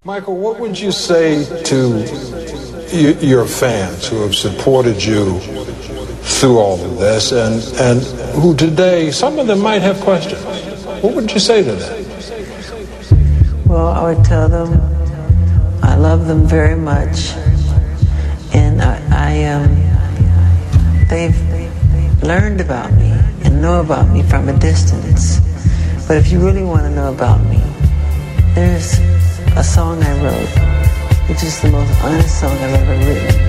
Michael, what would you say to your fans who have supported you through all of this and who today, some of them might have questions? What would you say to them? Well, I would tell them I love them very much, and they've learned about me and know about me from a distance. But if you really want to know about me, there's a song I wrote, which is the most honest song I've ever written.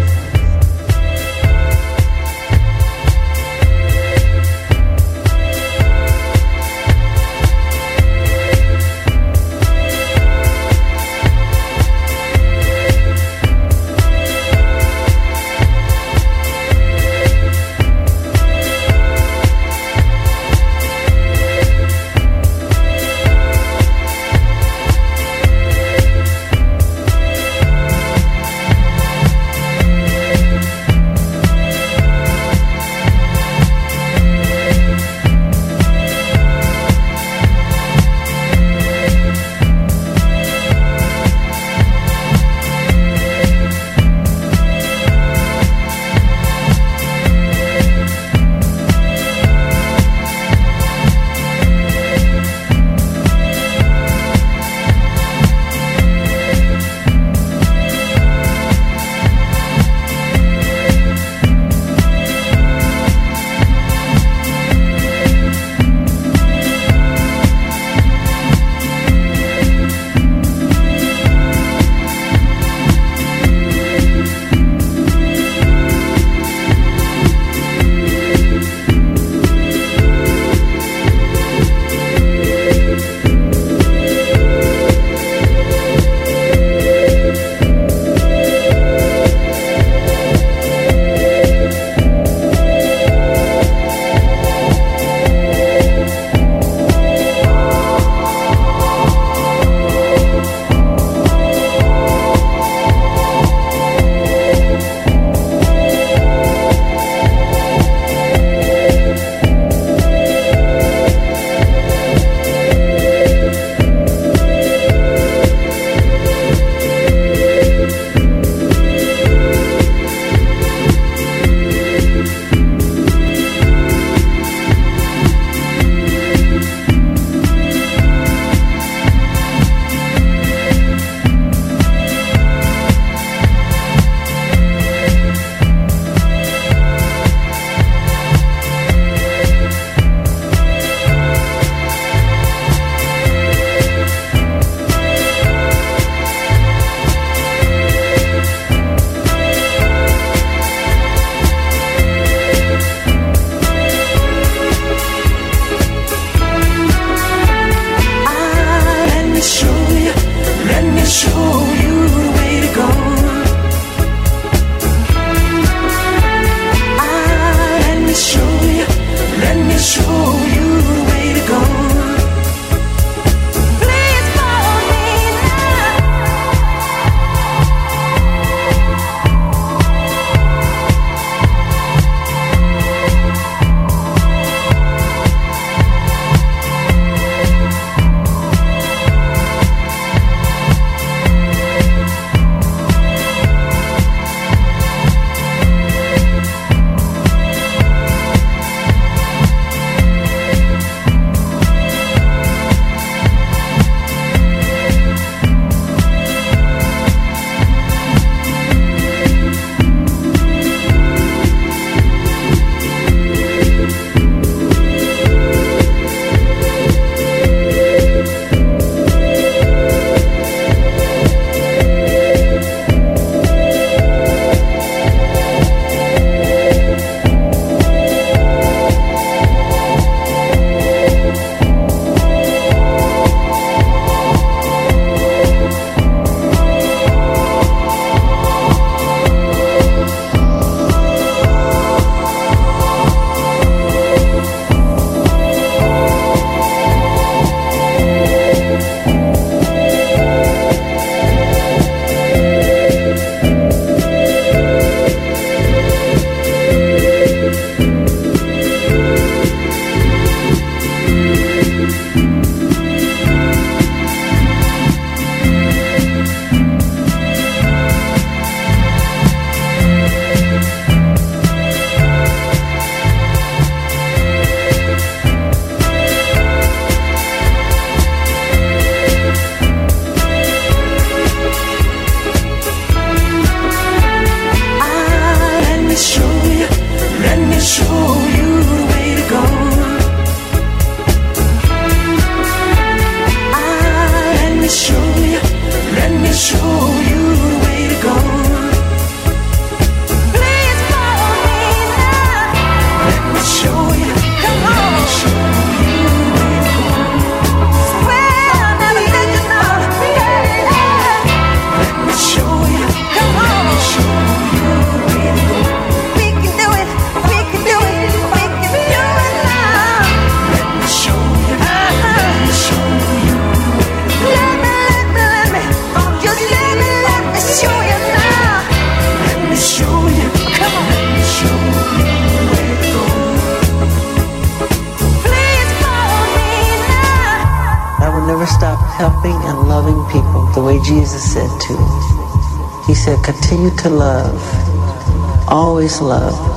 never stop helping and loving people the way Jesus said to. He said, continue to love, always love.